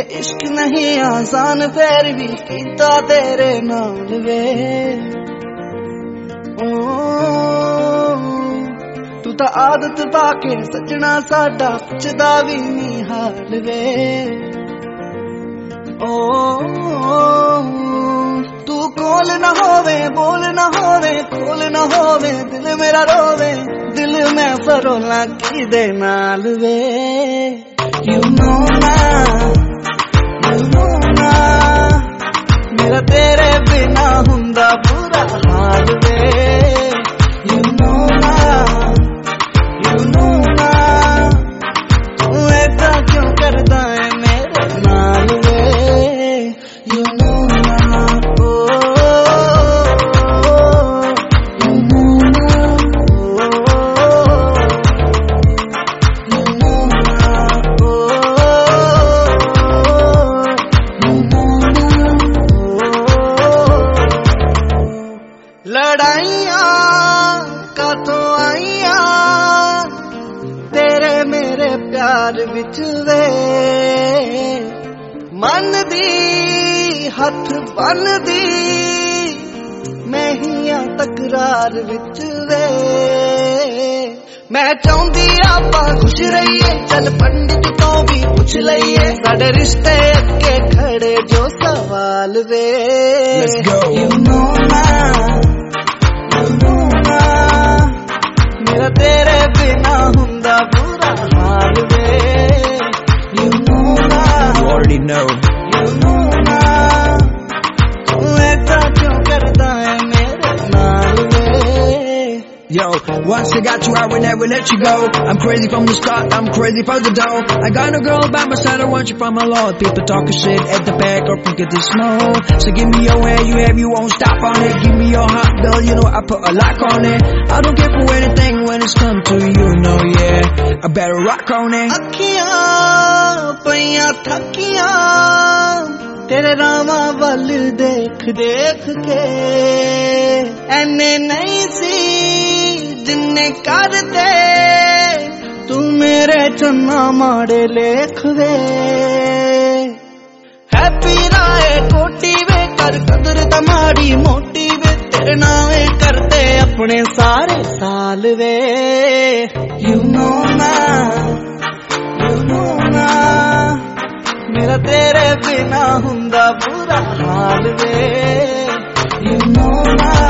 इश्क नहीं आसान फिर भी कीता तेरे नाल वे तू तो आदत पाके सजना साडा पुछदा भी नहीं हाल वे तू कोल न होवे बोल न होवे खोल न होवे दिल मेरा रोवे दिल में फरोला की दे नाल वे You know ना मेरा तेरे बिना हुंदा बुरा हाल वे You know ना तू ऐसा क्यों करदा है मेरे नाल वे You know ना लड़ाइयां कातों आईयां तेरे मेरे प्यार विच वे मन दी हथ बन दी मैं हियां तकरार विच वे मैं चाहती आपां खुश रहिए चल पंडित तो भी पूछ लईए साडे रिश्ते अगे खड़े जो सवाल वे You know ना मेरा तेरे बिना हुंदा बुरा हाल वे You know ना You already know You know ना तू ऐसा क्यों करदा है मेरे नाल वे Yo, once I got you, I will never let you go. I'm crazy from the start, I'm crazy for the dough. I got a girl by my side, I want you from my Lord. People talking shit at the back, or think it's smoke. So give me your hand, you won't stop on it. Give me your heart, girl, you know I put a lock on it. I don't care for anything when it's come to you, no, yeah. I better rock on it. अखियां पईयां थकियां तेरे रामा वल देख देख के ऐने नहीं सी जिन्ने कर दे तू मेरे चन्ना माड़े लेख वे हैप्पी राय कोटी वे कर कदर तमाड़ी मोटी वे तेरे नावे करते अपने सारे साल वे You know ना मेरा तेरे बिना हुंदा बुरा हाल वे You know ना